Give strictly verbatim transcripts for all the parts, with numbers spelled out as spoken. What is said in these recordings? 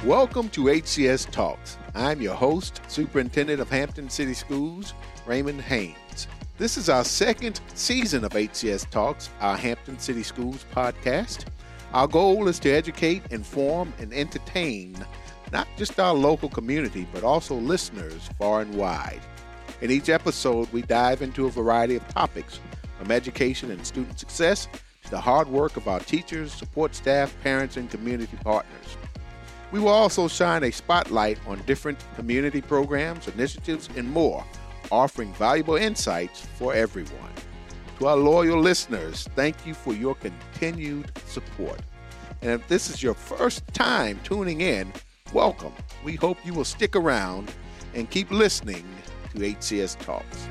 Welcome to H C S Talks. I'm your host, Superintendent of Hampton City Schools, Raymond Haynes. This is our second season of H C S Talks, our Hampton City Schools podcast. Our goal is to educate, inform, and entertain not just our local community, but also listeners far and wide. In each episode, we dive into a variety of topics, from education and student success to the hard work of our teachers, support staff, parents, and community partners. We will also shine a spotlight on different community programs, initiatives, and more, offering valuable insights for everyone. To our loyal listeners, thank you for your continued support. And if this is your first time tuning in, welcome. We hope you will stick around and keep listening to H C S Talks.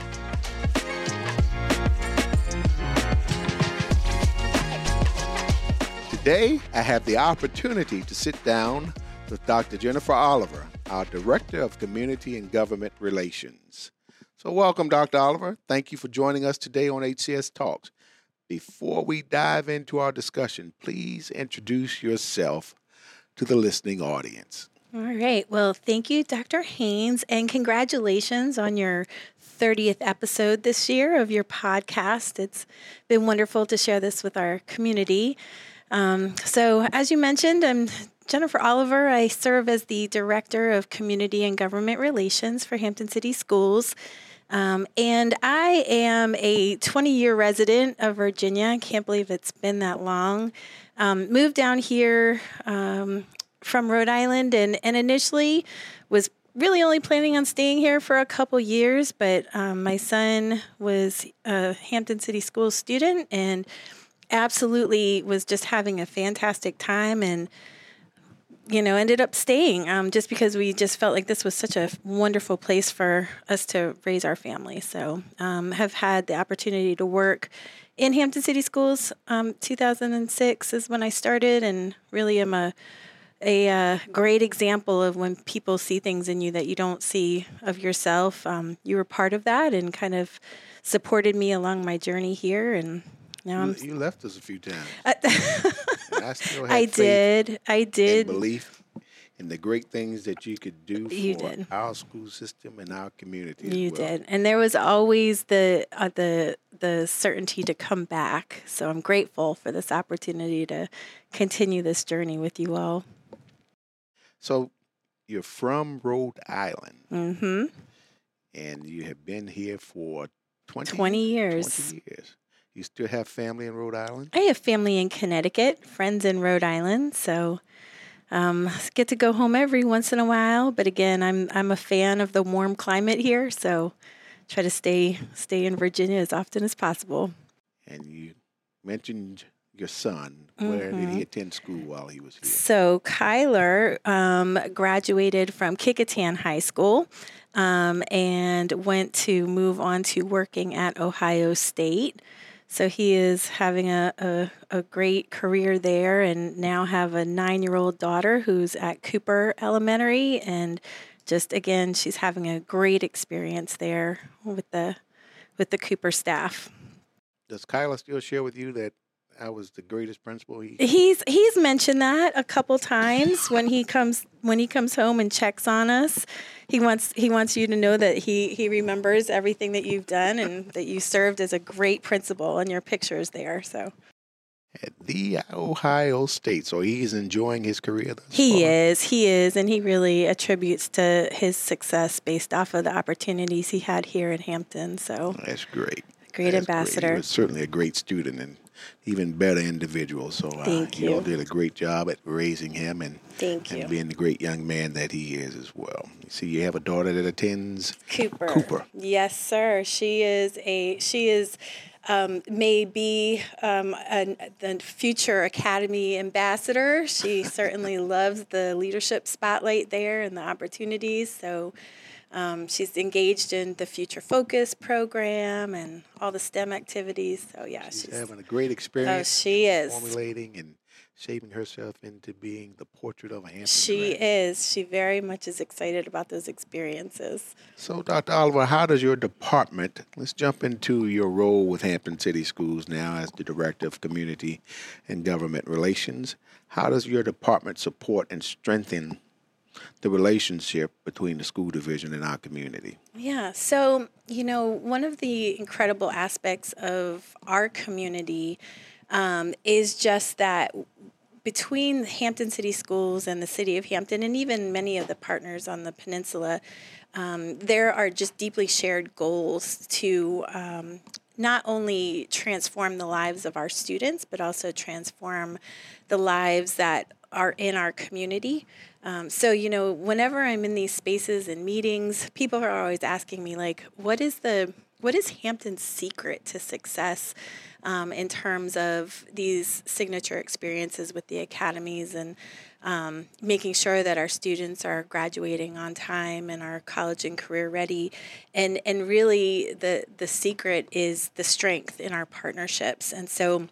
Today, I have the opportunity to sit down with Doctor Jennifer Oliver, our Director of Community and Government Relations. So welcome, Doctor Oliver. Thank you for joining us today on H C S Talks. Before we dive into our discussion, please introduce yourself to the listening audience. All right. Well, thank you, Doctor Haynes, and congratulations on your thirtieth episode this year of your podcast. It's been wonderful to share this with our community. Um, so as you mentioned, I'm Jennifer Oliver. I serve as the Director of Community and Government Relations for Hampton City Schools. Um, and I am a twenty-year resident of Virginia. I can't believe it's been that long. Um, moved down here um, from Rhode Island and, and initially was really only planning on staying here for a couple years, but um, my son was a Hampton City Schools student and absolutely was just having a fantastic time and, you know, ended up staying um, just because we just felt like this was such a wonderful place for us to raise our family. So um, have had the opportunity to work in Hampton City Schools. Um, two thousand six is when I started and really am a a uh, great example of when people see things in you that you don't see of yourself. Um, you were part of that and kind of supported me along my journey here. And now you, I'm. You left us a few times. Uh, I still had I faith did. I did. And belief in the great things that you could do You for did. our school system and our community. You as well. did, and there was always the uh, the the certainty to come back. So I'm grateful for this opportunity to continue this journey with you all. So you're from Rhode Island, Mm-hmm. and you have been here for twenty, Twenty years. twenty years. You still have family in Rhode Island? I have family in Connecticut, friends in Rhode Island, so um, get to go home every once in a while. But again, I'm I'm a fan of the warm climate here, so try to stay stay in Virginia as often as possible. And you mentioned your son. Where Mm-hmm. did he attend school while he was here? So Kyler um, graduated from Kecoughtan High School um, and went to move on to working at Ohio State. So he is having a, a, a great career there and now have a nine-year-old daughter who's at Cooper Elementary. And just, again, she's having a great experience there with the with the Cooper staff. Does Kyla still share with you that I was the greatest principal? He He's he's mentioned that a couple times when he comes when he comes home and checks on us. He wants he wants you to know that he, he remembers everything that you've done and that you served as a great principal, and your picture's there. So at the Ohio State, so he's enjoying his career thus he far? is, he is, and he really attributes to his success based off of the opportunities he had here in Hampton. So That's great. great That's ambassador. Great. He was certainly a great student and even better individual. So uh, Thank you all you. did a great job at raising him and, Thank you. and being the great young man that he is as well. You see, you have a daughter that attends Cooper. Cooper. Yes, sir. She is a she is um, may be um, a, the future Academy ambassador. She certainly loves the leadership spotlight there and the opportunities. So um, she's engaged in the Future Focus program and all the STEM activities. So yeah, She's, she's having a great oh experience. she is. Formulating and shaping herself into being the portrait of a Hampton She grad. is. She very much is excited about those experiences. So, Doctor Oliver, how does your department, let's jump into your role with Hampton City Schools now as the Director of Community and Government Relations. How does your department support and strengthen the relationship between the school division and our community? Yeah. So, you know, one of the incredible aspects of our community um, is just that between Hampton City Schools and the City of Hampton, and even many of the partners on the peninsula, um, there are just deeply shared goals to um, not only transform the lives of our students, but also transform the lives that are in our community. Um, so, you know, whenever I'm in these spaces and meetings, people are always asking me, like, what is the what is Hampton's secret to success um, in terms of these signature experiences with the academies and um, making sure that our students are graduating on time and are college and career ready. And and really the the secret is the strength in our partnerships. And so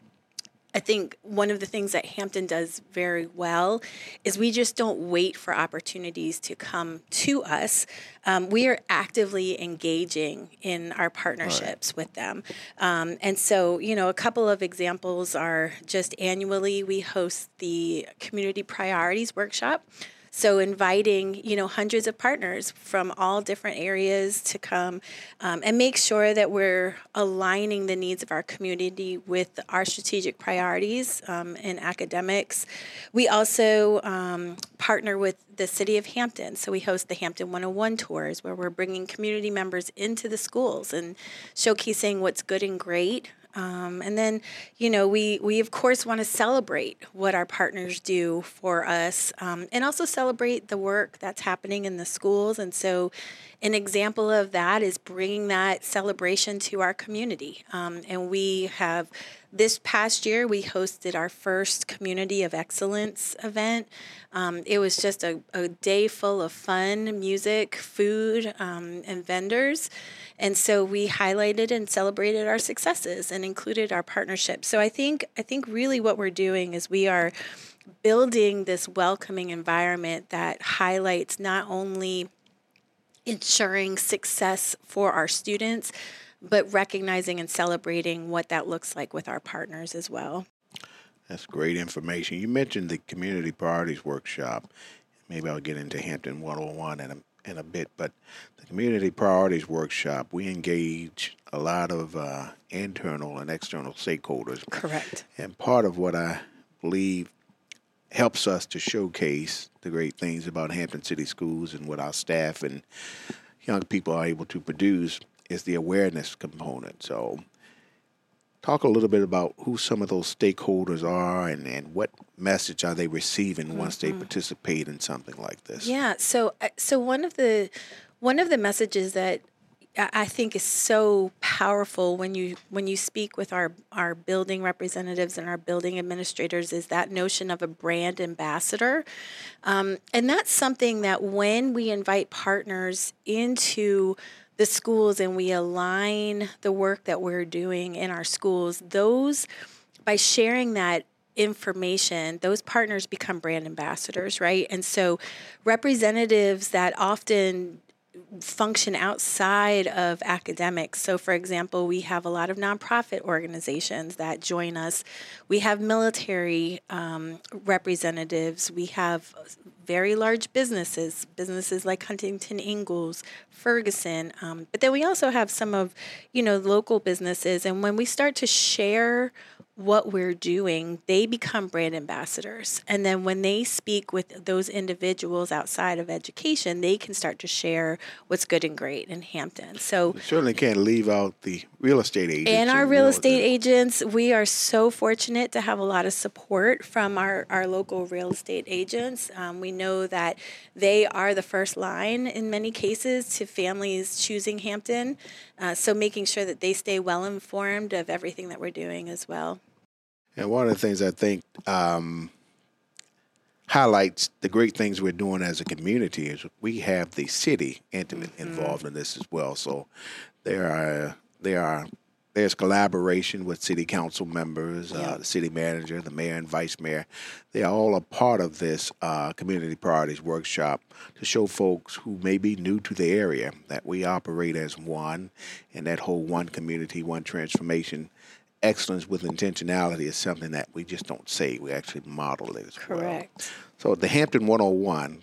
I think one of the things that Hampton does very well is we just don't wait for opportunities to come to us. Um, we are actively engaging in our partnerships right. with them. Um, and so, you know, a couple of examples are just annually we host the Community Priorities Workshop. So inviting, you know, hundreds of partners from all different areas to come um, and make sure that we're aligning the needs of our community with our strategic priorities um, in academics. We also um, partner with the City of Hampton. So we host the Hampton one oh one tours where we're bringing community members into the schools and showcasing what's good and great. Um, and then, you know, we, we of course want to celebrate what our partners do for us um, and also celebrate the work that's happening in the schools. And so an example of that is bringing that celebration to our community. Um, and we have, this past year, we hosted our first Community of Excellence event. Um, it was just a, a day full of fun, music, food, um, and vendors. And so we highlighted and celebrated our successes and included our partnerships. So I think I think really what we're doing is we are building this welcoming environment that highlights not only ensuring success for our students, but recognizing and celebrating what that looks like with our partners as well. That's great information. You mentioned the Community Priorities Workshop. Maybe I'll get into Hampton one oh one in a in a bit, but the Community Priorities Workshop, we engage a lot of uh, internal and external stakeholders. Correct. And part of what I believe helps us to showcase the great things about Hampton City Schools and what our staff and young people are able to produce is the awareness component. So talk a little bit about who some of those stakeholders are and, and what message are they receiving once mm-hmm. they participate in something like this. Yeah, so so one of the one of the messages that I think is so powerful when you when you speak with our, our building representatives and our building administrators is that notion of a brand ambassador. Um, and that's something that when we invite partners into the schools and we align the work that we're doing in our schools, those, by sharing that information, those partners become brand ambassadors, right? And so representatives that often function outside of academics. So, for example, we have a lot of nonprofit organizations that join us. We have military um, representatives. We have very large businesses, businesses like Huntington Ingalls, Ferguson. Um, but then we also have some of, you know, local businesses. And when we start to share what we're doing, they become brand ambassadors. And then when they speak with those individuals outside of education, they can start to share what's good and great in Hampton. So we certainly can't leave out the real estate agents. And our real estate agents, we are so fortunate to have a lot of support from our, our local real estate agents. Um, we know that they are the first line in many cases to families choosing Hampton. Uh, so making sure that they stay well informed of everything that we're doing as well. And one of the things I think um, highlights the great things we're doing as a community is we have the city intimate mm-hmm. involved in this as well. So there are there are there's collaboration with city council members, yeah. uh, the city manager, the mayor and vice mayor. They are all a part of this uh, community priorities workshop to show folks who may be new to the area that we operate as one, and that whole one community, one transformation excellence with intentionality is something that we just don't say. We actually model it as well. Correct. So the Hampton one oh one,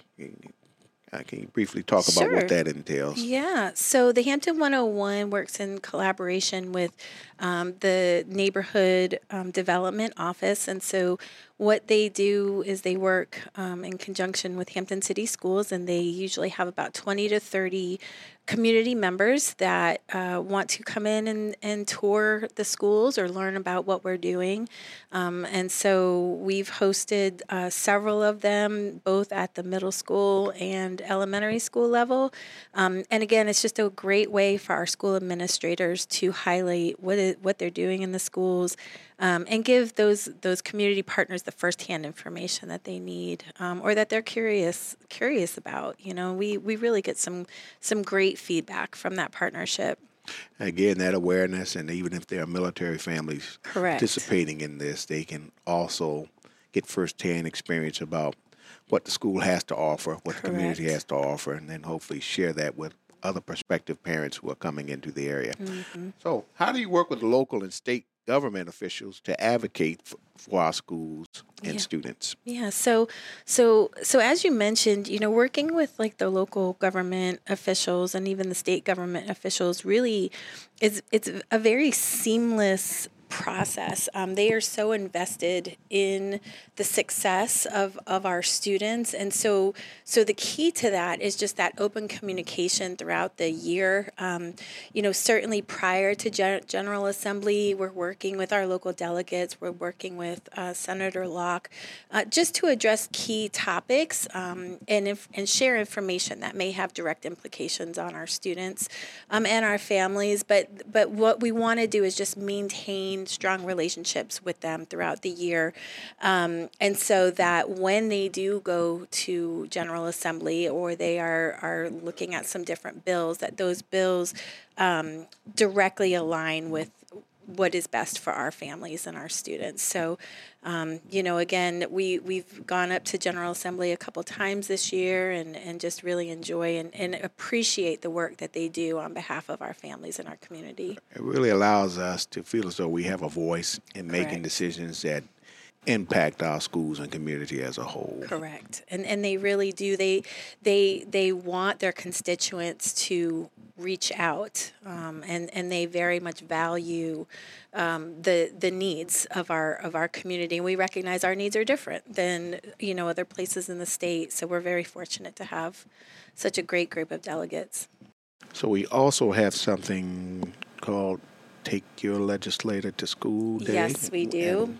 uh, can you briefly talk about Sure. what that entails? Yeah. So the Hampton one oh one works in collaboration with um, the Neighborhood um, Development Office. And so what they do is they work um, in conjunction with Hampton City Schools, and they usually have about twenty to thirty community members that uh, want to come in and, and tour the schools or learn about what we're doing. Um, and so we've hosted uh, several of them, both at the middle school and elementary school level. Um, and again, it's just a great way for our school administrators to highlight what it, what they're doing in the schools, um, and give those those community partners the firsthand information that they need, um, or that they're curious curious about. You know, we we really get some some great feedback from that partnership. Again, that awareness, and even if there are military families Correct. participating in this, they can also get firsthand experience about what the school has to offer, what the community Correct. has to offer, and then hopefully share that with other prospective parents who are coming into the area. Mm-hmm. So, how do you work with local and state government officials to advocate for, for our schools and Yeah. students? Yeah, so so so as you mentioned, you know, working with like the local government officials and even the state government officials really is it's a very seamless process. Um, they are so invested in the success of, of our students, and so so the key to that is just that open communication throughout the year. Um, you know, certainly prior to Gen- General Assembly, we're working with our local delegates. We're working with uh, Senator Locke, uh, just to address key topics um, and if, and share information that may have direct implications on our students um, and our families. But but what we want to do is just maintain strong relationships with them throughout the year, um, and so that when they do go to General Assembly or they are are looking at some different bills, that those bills um, directly align with what is best for our families and our students. So, um, you know, again, we, we've gone up to General Assembly a couple times this year and, and just really enjoy and, and appreciate the work that they do on behalf of our families and our community. It really allows us to feel as though we have a voice in making Correct. decisions that impact our schools and community as a whole. Correct. And and they really do. They they they want their constituents to reach out, um, and and they very much value um, the the needs of our of our community. And we recognize our needs are different than, you know, other places in the state. So we're very fortunate to have such a great group of delegates. So we also have something called Take Your Legislator to School Day. Yes, we do. And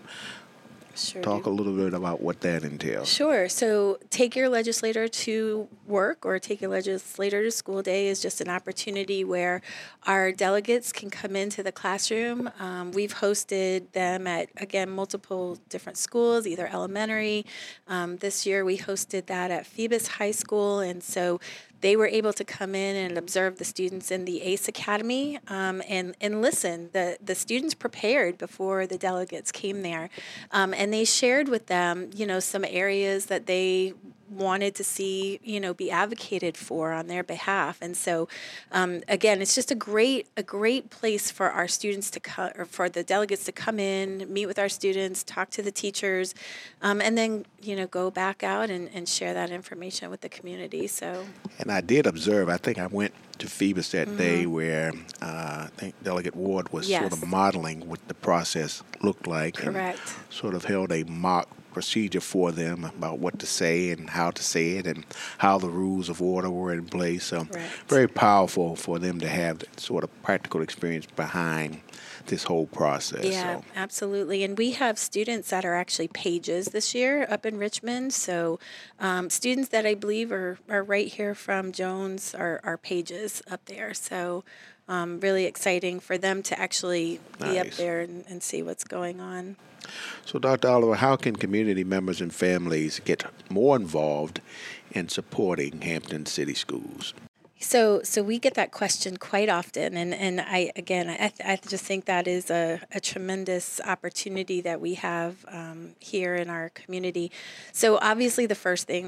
Sure talk do. a little bit about what that entails. Sure. So take your legislator to work or take your legislator to school day is just an opportunity where our delegates can come into the classroom. Um, we've hosted them at, again, multiple different schools, either elementary. Um, this year we hosted that at Phoebus High School. And so they were able to come in and observe the students in the ACE Academy um, and, and listen. The, the students prepared before the delegates came there. Um, and they shared with them, you know, some areas that they wanted to see, you know, be advocated for on their behalf. And so, um, again, it's just a great, a great place for our students to come, or for the delegates to come in, meet with our students, talk to the teachers, um, and then, you know, go back out and, and share that information with the community. So, And I did observe, I think I went to Phoebus that Mm-hmm. day where uh, I think Delegate Ward was sort Yes. of modeling what the process looked like. correct. And sort of held a mock procedure for them about what to say and how to say it and how the rules of order were in place. So Correct. very powerful for them to have that sort of practical experience behind this whole process. Yeah, So absolutely. And we have students that are actually pages this year up in Richmond. So um, students that I believe are, are right here from Jones are, are pages up there. So um, really exciting for them to actually be up Nice. there and, and see what's going on. So, Doctor Oliver, how can community members and families get more involved in supporting Hampton City Schools? So, so we get that question quite often, and, and I again, I, I just think that is a, a tremendous opportunity that we have um, here in our community. So, obviously, the first thing that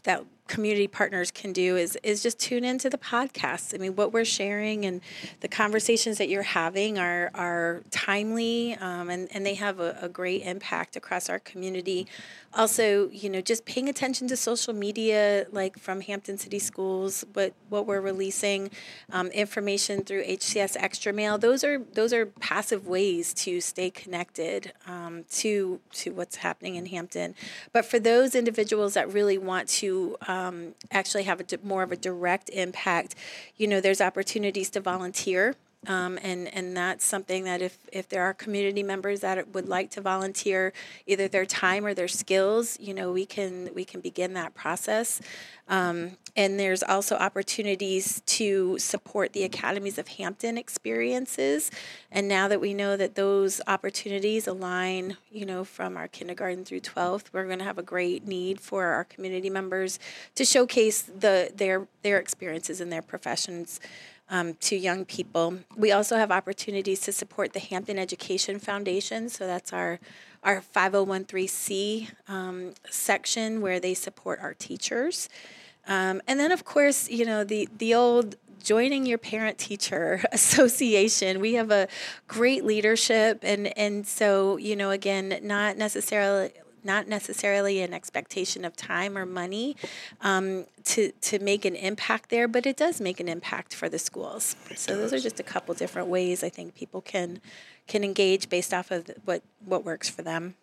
that community partners can do is is just tune into the podcast. I mean, what we're sharing and the conversations that you're having are are timely, um, and and they have a, a great impact across our community. Also, you know, just paying attention to social media, like from Hampton City Schools, what what we're releasing, um, information through H C S Extra Mail. Those are those are passive ways to stay connected um, to to what's happening in Hampton. But for those individuals that really want to um, actually have a di- more of a direct impact, you know, there's opportunities to volunteer. Um, and, and that's something that if, if there are community members that would like to volunteer either their time or their skills, you know, we can we can begin that process. Um, and there's also opportunities to support the Academies of Hampton experiences. And now that we know that those opportunities align, you know, from our kindergarten through twelfth, we're going to have a great need for our community members to showcase the their their experiences in their professions Um, to young people. We also have opportunities to support the Hampton Education Foundation. So that's our our five oh one c um, section where they support our teachers. Um, and then, of course, you know, the, the old joining your parent-teacher association. We have a great leadership. And, and so, you know, again, not necessarily... not necessarily an expectation of time or money um, to to make an impact there, but it does make an impact for the schools. It so does. Those are just a couple different ways I think people can can engage based off of what, what works for them.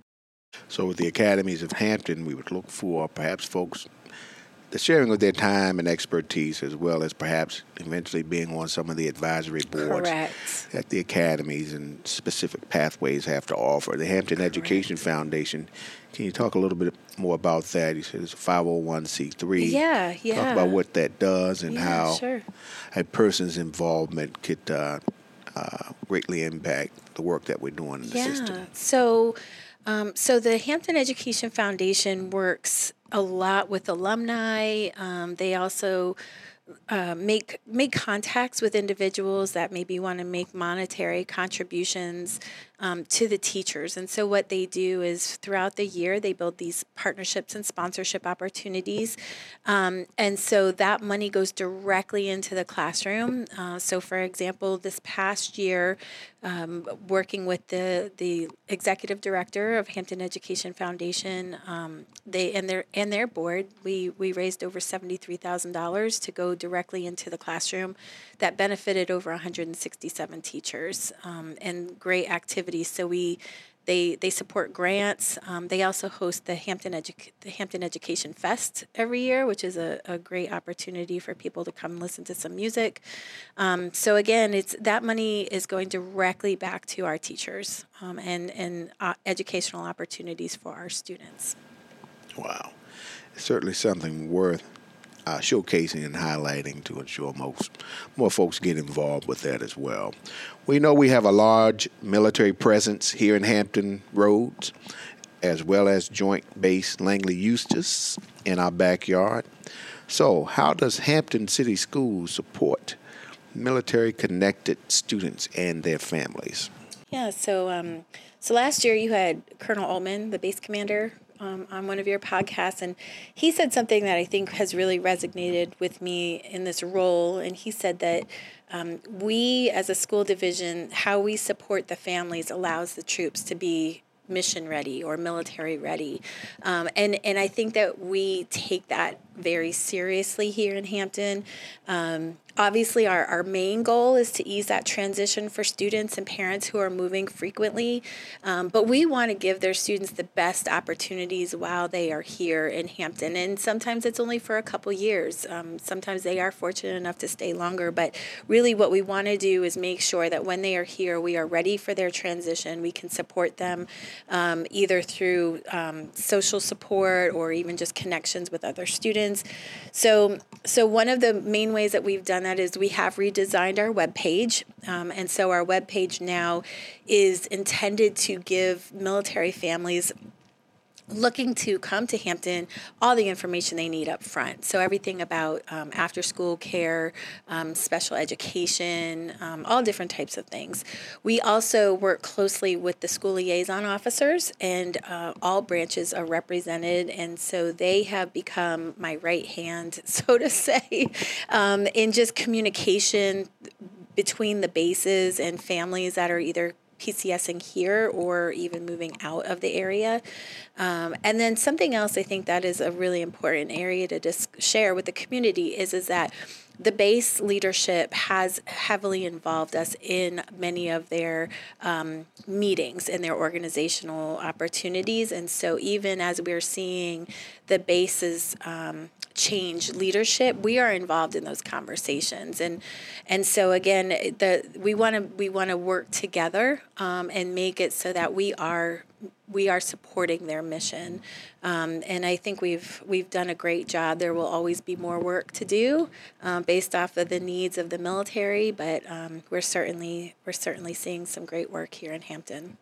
So with the Academies of Hampton, we would look for perhaps folks the sharing of their time and expertise, as well as perhaps eventually being on some of the advisory boards Correct. that the academies and specific pathways have to offer. The Hampton Correct. Education Foundation, can you talk a little bit more about that? You said it's a five oh one c three. Yeah, yeah. Talk about what that does and yeah, how sure. a person's involvement could uh, uh, greatly impact the work that we're doing in the yeah. system. So, um, so the Hampton Education Foundation works a lot with alumni. Um, they also uh, make make contacts with individuals that maybe want to make monetary contributions um, to the teachers. And so what they do is throughout the year, they build these partnerships and sponsorship opportunities. Um, and so that money goes directly into the classroom. Uh, so for example, this past year, um, working with the, the executive director of Hampton Education Foundation, um, they and their and their board, we, we raised over seventy-three thousand dollars to go directly into the classroom. That benefited over one hundred sixty-seven teachers um, and great activities. So we, they they support grants. Um, they also host the Hampton Edu- the Hampton Education Fest every year, which is a, a great opportunity for people to come listen to some music. Um, so again, it's that money is going directly back to our teachers um, and and uh, educational opportunities for our students. Wow, it's certainly something worth Uh, showcasing and highlighting to ensure most more folks get involved with that as well. We know we have a large military presence here in Hampton Roads, as well as Joint Base Langley Eustis in our backyard. So how does Hampton City Schools support military-connected students and their families? Yeah, so um, so last year you had Colonel Altman, the base commander, Um, on one of your podcasts, and he said something that I think has really resonated with me in this role, and he said that um, we, as a school division, how we support the families allows the troops to be mission ready or military ready, um, and, and I think that we take that very seriously here in Hampton. Um, Obviously, our, our main goal is to ease that transition for students and parents who are moving frequently, um, but we want to give their students the best opportunities while they are here in Hampton. And sometimes it's only for a couple years. Um, sometimes they are fortunate enough to stay longer, but really what we want to do is make sure that when they are here, we are ready for their transition. We can support them um, either through um, social support or even just connections with other students. So, so one of the main ways that we've done that is we have redesigned our webpage. Um, and so our webpage now is intended to give military families looking to come to Hampton, all the information they need up front. So everything about um, after school care, um, special education, um, all different types of things. We also work closely with the school liaison officers, and uh, all branches are represented, and so they have become my right hand, so to say, um, in just communication between the bases and families that are either PCSing here or even moving out of the area. Um, and then something else I think that is a really important area to just share with the community is, is that the base leadership has heavily involved us in many of their um, meetings and their organizational opportunities. And so even as we're seeing the base's um, change leadership, we are involved in those conversations. And and so again, the we want to we want to work together um, and make it so that we are we are supporting their mission. Um, and I think we've we've done a great job. There will always be more work to do um, based off of the needs of the military, but um, we're certainly we're certainly seeing some great work here in Hampton.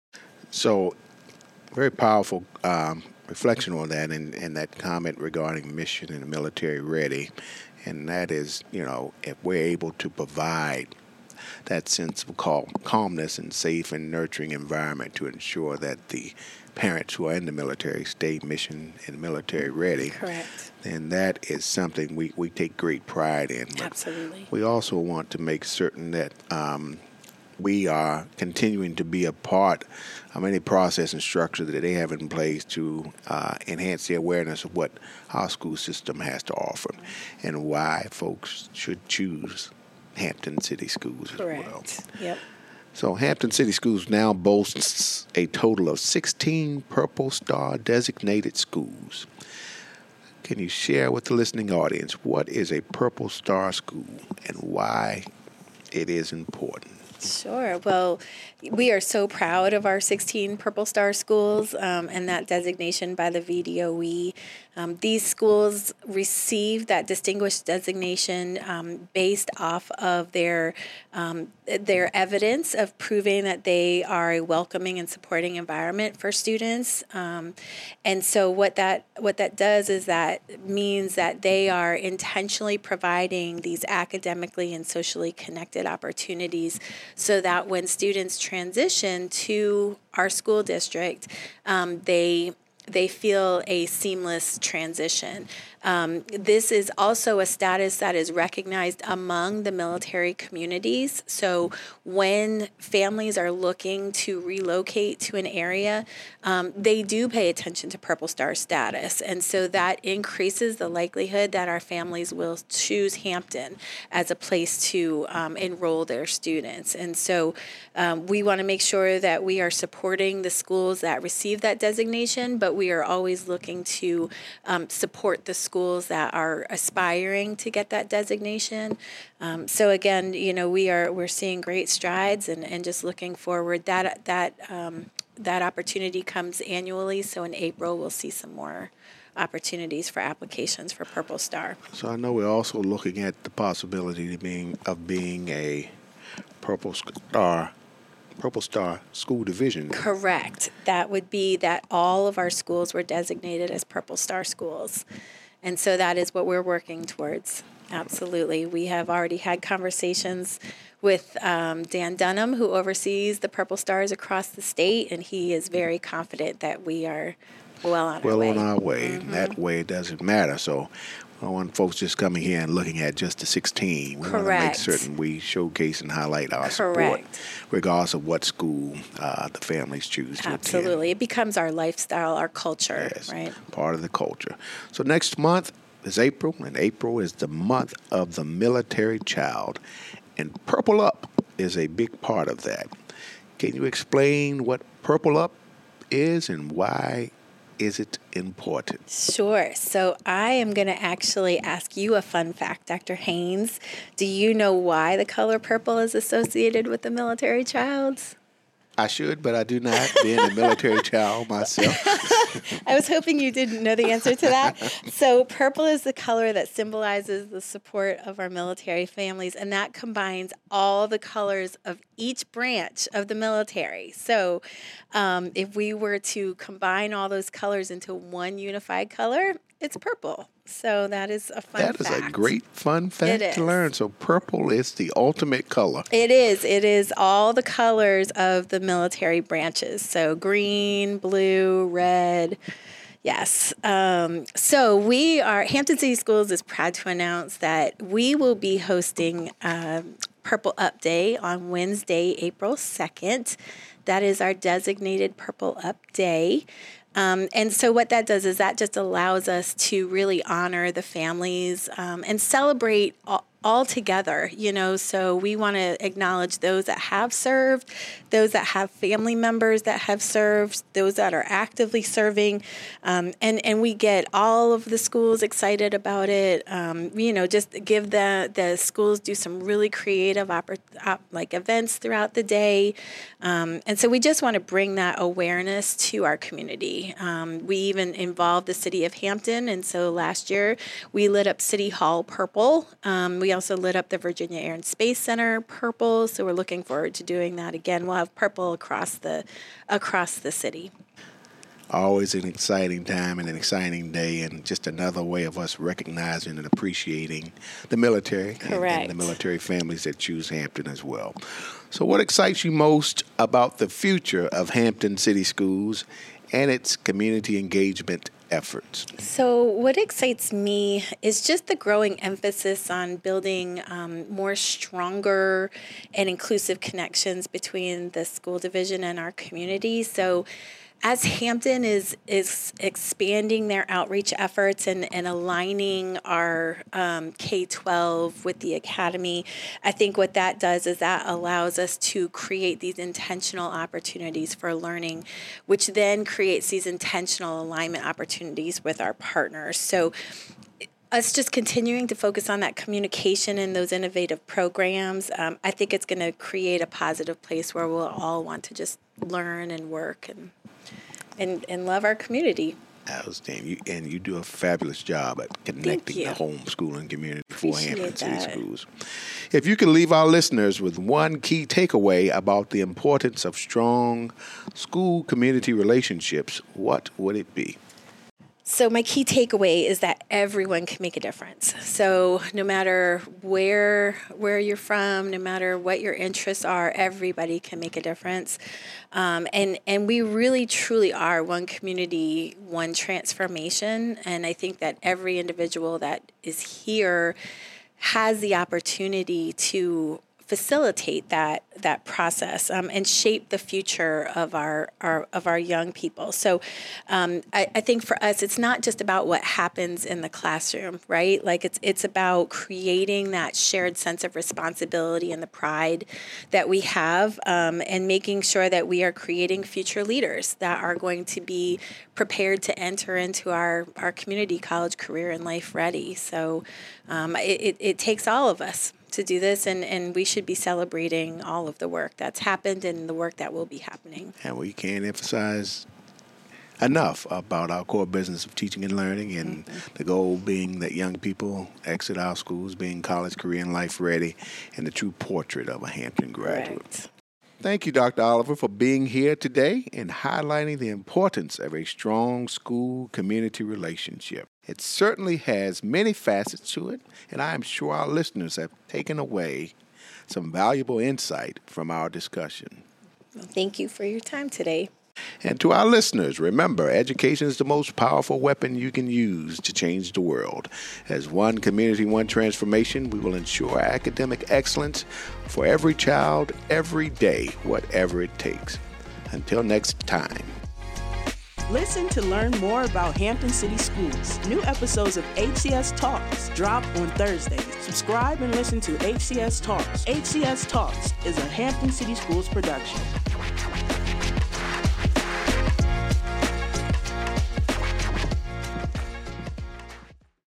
So, very powerful um, reflection on that, and, and that comment regarding mission and the military ready, and that is, you know, if we're able to provide that sense of cal- calmness and safe and nurturing environment to ensure that the parents who are in the military stay mission and military ready. Correct. And that is something we, we take great pride in. But absolutely. We also want to make certain that um, we are continuing to be a part of any process and structure that they have in place to uh, enhance the awareness of what our school system has to offer and why folks should choose Hampton City Schools Correct. as well. Yep. So Hampton City Schools now boasts a total of sixteen Purple Star designated schools. Can you share with the listening audience what is a Purple Star school and why it is important? Sure. Well, we are so proud of our sixteen Purple Star schools um, and that designation by the V D O E. Um, these schools receive that distinguished designation um, based off of their um, their evidence of proving that they are a welcoming and supporting environment for students. Um, and so what that what that does is that means that they are intentionally providing these academically and socially connected opportunities so that when students transition to our school district, um, they they feel a seamless transition. Um, this is also a status that is recognized among the military communities. So when families are looking to relocate to an area, um, they do pay attention to Purple Star status. And so that increases the likelihood that our families will choose Hampton as a place to um, enroll their students. And so um, we want to make sure that we are supporting the schools that receive that designation, but we are always looking to um, support the schools schools that are aspiring to get that designation. Um, so again, you know, we are we're seeing great strides and, and just looking forward. That that um, that opportunity comes annually. So in April, we'll see some more opportunities for applications for Purple Star. So I know we're also looking at the possibility of being of being a Purple Star. Purple Star School Division. Correct. That would be that all of our schools were designated as Purple Star schools. And so that is what we're working towards. Absolutely. We have already had conversations with um, Dan Dunham, who oversees the Purple Stars across the state, and he is very confident that we are well on well our way. Well on our way. Mm-hmm. And that way it doesn't matter. So I don't want folks just coming here and looking at just the sixteen. We Correct. want to make certain we showcase and highlight our Correct. support, regardless of what school uh, the families choose to Absolutely. attend. It becomes our lifestyle, our culture, yes, right? Part of the culture. So next month is April, and April is the month of the military child. And Purple Up is a big part of that. Can you explain what Purple Up is and why is it important? Sure. So I am going to actually ask you a fun fact, Doctor Haynes. Do you know why the color purple is associated with the military child? I should, but I do not, being a military child myself. I was hoping you didn't know the answer to that. So purple is the color that symbolizes the support of our military families, and that combines all the colors of each branch of the military. So um, if we were to combine all those colors into one unified color, it's purple. So that is a fun fact. That is fact. a great fun fact to learn. So purple is the ultimate color. It is. It is all the colors of the military branches. So green, blue, red. Yes. Um, so we are, Hampton City Schools is proud to announce that we will be hosting um, Purple Up Day on Wednesday, April second. That is our designated Purple Up Day. Um, and so what that does is that just allows us to really honor the families um, and celebrate all, all together, you know. So we want to acknowledge those that have served, those that have family members that have served, those that are actively serving, um, and and we get all of the schools excited about it. Um, you know, just give the the schools do some really creative oppor- op- like events throughout the day, um, and so we just want to bring that awareness to our community. Um, we even involved the city of Hampton, and so last year we lit up City Hall purple. Um, we also lit up the Virginia Air and Space Center purple, so we're looking forward to doing that again. We'll have purple across the across the city. Always an exciting time and an exciting day, and just another way of us recognizing and appreciating the military and, and the military families that choose Hampton as well. So what excites you most about the future of Hampton City Schools and its community engagement efforts? So what excites me is just the growing emphasis on building um, more stronger and inclusive connections between the school division and our community. So as Hampton is is expanding their outreach efforts and, and aligning our um, K twelve with the academy, I think what that does is that allows us to create these intentional opportunities for learning, which then creates these intentional alignment opportunities with our partners. So us just continuing to focus on that communication and those innovative programs, um, I think it's going to create a positive place where we'll all want to just learn and work and and, and love our community. Outstanding. You, and you do a fabulous job at connecting the homeschooling community for Hampton City Schools. If you can leave our listeners with one key takeaway about the importance of strong school-community relationships, what would it be? So my key takeaway is that everyone can make a difference. So no matter where where you're from, no matter what your interests are, everybody can make a difference. Um, and, and we really, truly are one community, one transformation. And I think that every individual that is here has the opportunity to facilitate that that process um, and shape the future of our, our of our young people. So um, I, I think for us, it's not just about what happens in the classroom, right? Like it's it's about creating that shared sense of responsibility and the pride that we have, um, and making sure that we are creating future leaders that are going to be prepared to enter into our, our community college career and life ready. So um, it, it, it takes all of us to do this, and, and we should be celebrating all of the work that's happened and the work that will be happening. And we can't emphasize enough about our core business of teaching and learning, and mm-hmm. the goal being that young people exit our schools being college, career, and life ready, and the true portrait of a Hampton graduate. Right. Thank you, Doctor Oliver, for being here today and highlighting the importance of a strong school-community relationship. It certainly has many facets to it, and I am sure our listeners have taken away some valuable insight from our discussion. Well, thank you for your time today. And to our listeners, remember, education is the most powerful weapon you can use to change the world. As one community, one transformation, we will ensure academic excellence for every child, every day, whatever it takes. Until next time. Listen to learn more about Hampton City Schools. New episodes of H C S Talks drop on Thursdays. Subscribe and listen to H C S Talks. H C S Talks is a Hampton City Schools production.